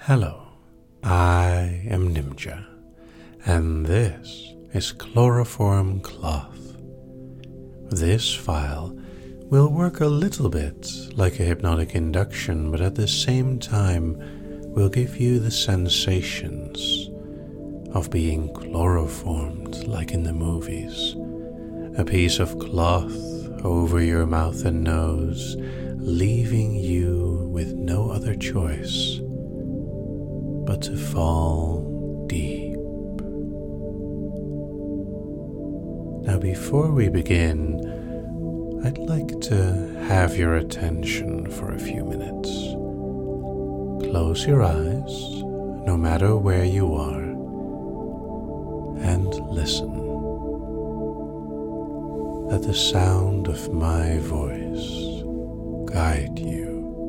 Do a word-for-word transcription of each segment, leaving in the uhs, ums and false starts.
Hello, I am Nimja, and this is Chloroform Cloth. This file will work a little bit like a hypnotic induction, but at the same time will give you the sensations of being chloroformed like in the movies. A piece of cloth over your mouth and nose, leaving you with no other choice but to fall deep. Now, before we begin, I'd like to have your attention for a few minutes. Close your eyes, no matter where you are, and listen. Let the sound of my voice guide you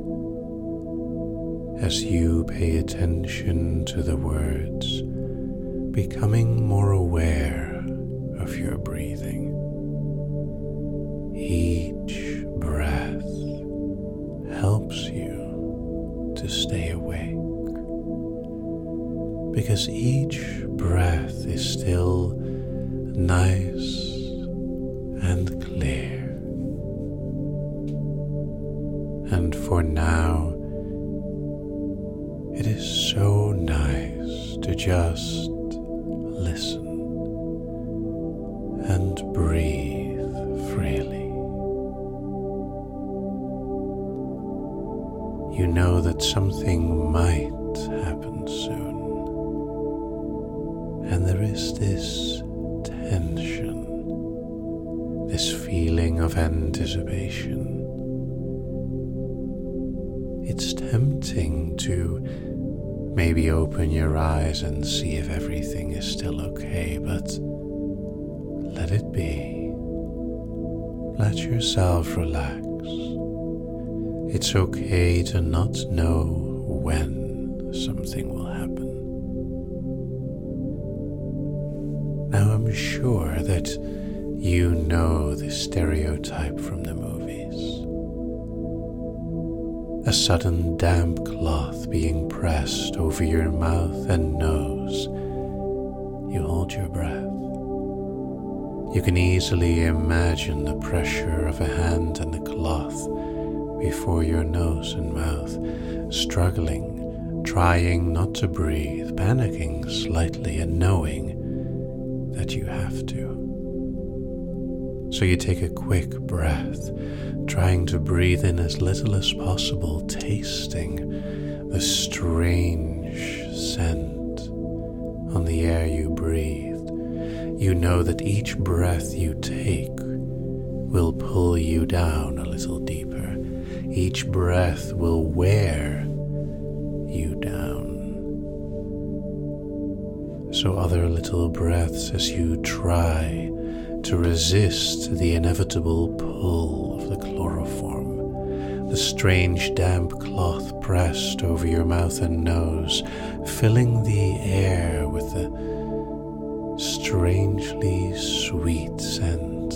as you pay attention to the words, becoming more aware of your breathing. Each breath helps you to stay awake, because each breath is still nice and clear. And for now, it is so nice to just listen and breathe freely. You know that something might happen soon, and there is this tension, this feeling of anticipation. It's tempting to maybe open your eyes and see if everything is still okay, but let it be. Let yourself relax. It's okay to not know when something will happen. Now, I'm sure that you know the stereotype from the movies. A sudden damp cloth being pressed over your mouth and nose. You hold your breath. You can easily imagine the pressure of a hand and the cloth before your nose and mouth, struggling, trying not to breathe, panicking slightly and knowing that you have to. So you take a quick breath, trying to breathe in as little as possible, tasting the strange scent on the air you breathed. You know that each breath you take will pull you down a little deeper. Each breath will wear you down. So other little breaths as you try to resist the inevitable pull of the chloroform, the strange damp cloth pressed over your mouth and nose, filling the air with a strangely sweet scent.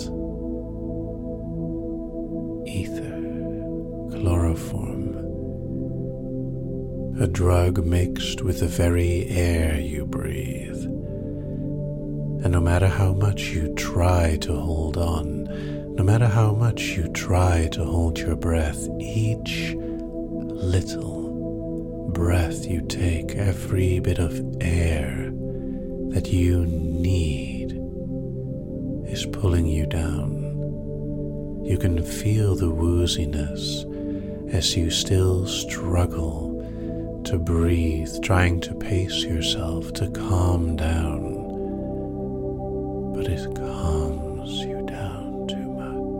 Ether, chloroform, a drug mixed with the very air you breathe. And no matter how much you try to hold on, no matter how much you try to hold your breath, each little breath you take, every bit of air that you need, is pulling you down. You can feel the wooziness as you still struggle to breathe, trying to pace yourself to calm down. But it calms you down too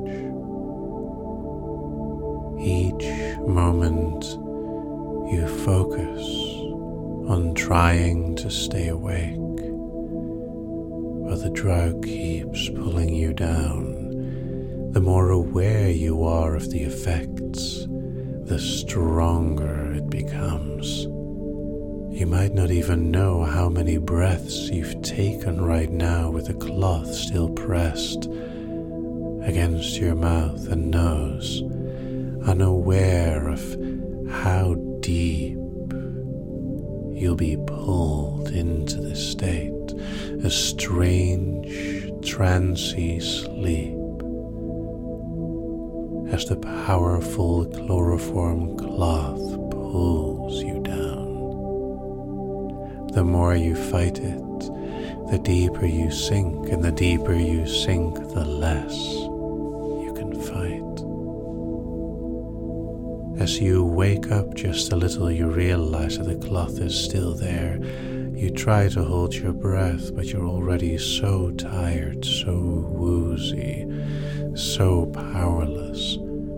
much. Each moment you focus on trying to stay awake, while the drug keeps pulling you down, the more aware you are of the effects, the stronger it becomes. You might not even know how many breaths you've taken right now with the cloth still pressed against your mouth and nose, unaware of how deep you'll be pulled into this state, a strange, trancy sleep, as the powerful chloroform cloth pulls you down. The more you fight it, the deeper you sink, and the deeper you sink, the less you can fight. As you wake up just a little, you realize that the cloth is still there. You try to hold your breath, but you're already so tired, so woozy, so powerless.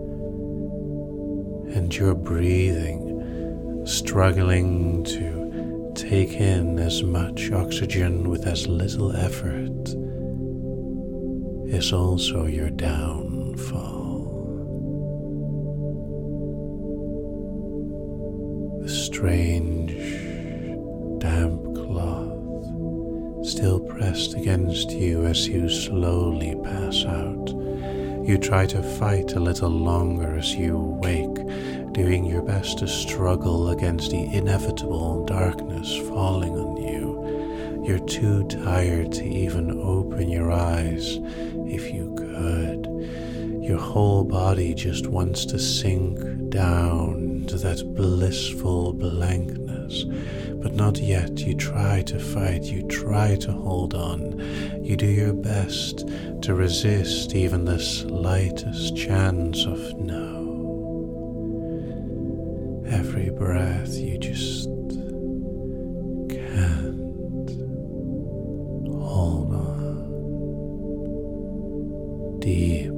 And you're breathing, struggling to take in as much oxygen with as little effort, is also your downfall. The strange, damp cloth still pressed against you as you slowly pass out. You try to fight a little longer as you wake, doing your best to struggle against the inevitable darkness falling on you. You're too tired to even open your eyes if you could. Your whole body just wants to sink down into that blissful blankness, but not yet. You try to fight, you try to hold on, you do your best to resist even the slightest chance of no. Every breath you just can't hold on. Deeper.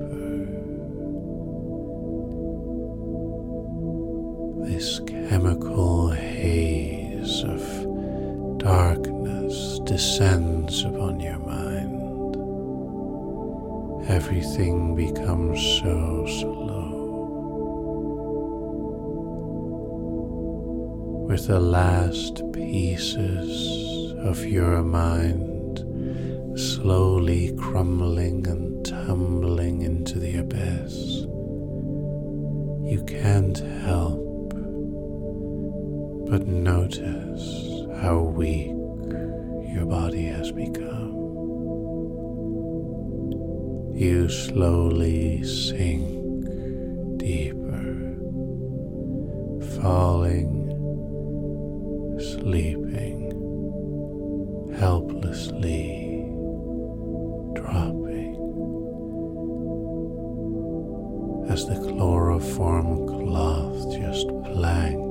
This chemical haze of darkness descends upon your mind. Everything becomes so slow. With the last pieces of your mind slowly crumbling and tumbling into the abyss, you can't help but notice how weak your body has become. You slowly sink deeper, falling, sleeping, helplessly dropping, as the chloroform cloth just blanks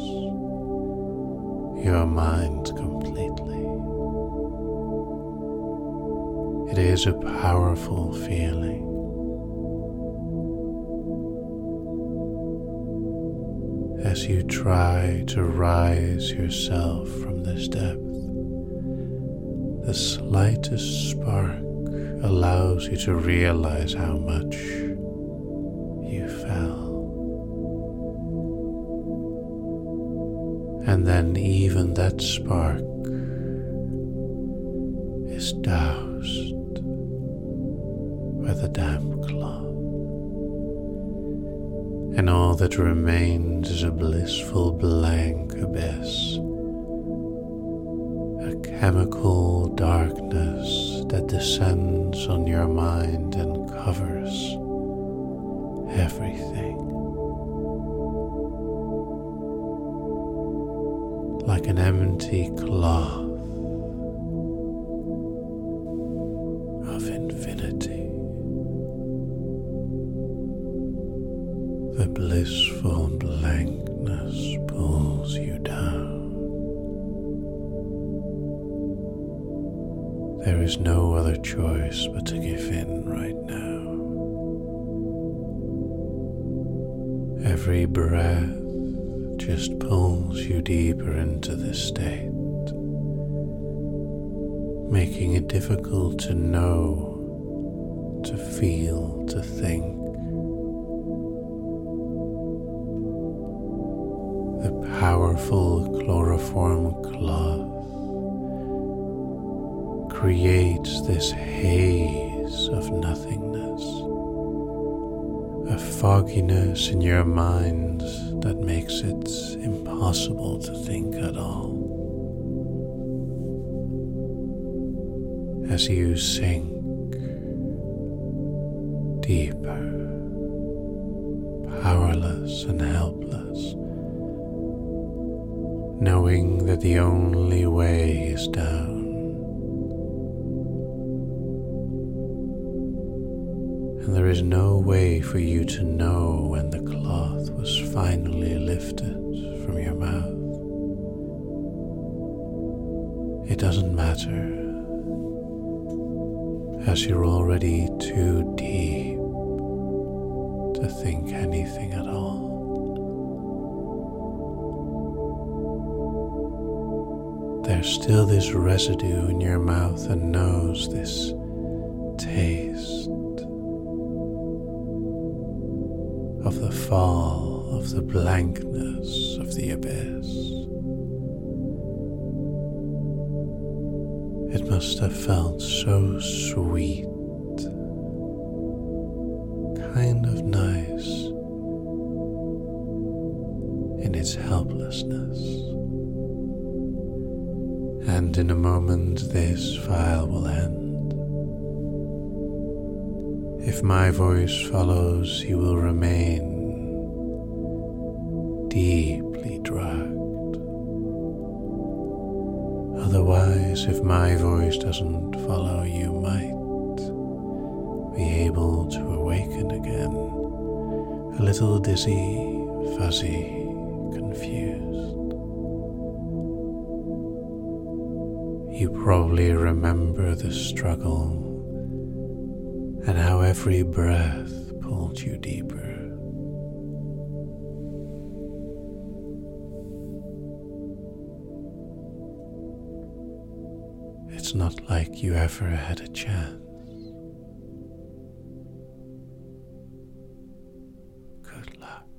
your mind completely. It is a powerful feeling. As you try to rise yourself from this depth, the slightest spark allows you to realize how much you fell. And then even that spark is doused by the damp cloth, and all that remains is a blissful blank abyss, a chemical darkness that descends on your mind and covers everything. Like an empty cloth of infinity, the blissful blankness pulls you down. There is no other choice but to give in right now. Every breath just pulls you deeper into this state, making it difficult to know, to feel, to think. The powerful chloroform cloth creates this haze of nothingness, a fogginess in your mind that makes it impossible to think at all. as you sink deeper, powerless and helpless, knowing that the only way is down. And there is no way for you to know when the cloth was finally lifted from your mouth. It doesn't matter, as you're already too deep to think anything at all. There's still this residue in your mouth and nose, this taste of the fall, of the blankness of the abyss. It must have felt so sweet, kind of nice in its helplessness. And in a moment this file will end. If my voice follows, you will remain deeply drugged. Otherwise, if my voice doesn't follow, you might be able to awaken again, a little dizzy, fuzzy, confused. You probably remember the struggle and how every breath pulled you deeper. It's not like you ever had a chance. Good luck.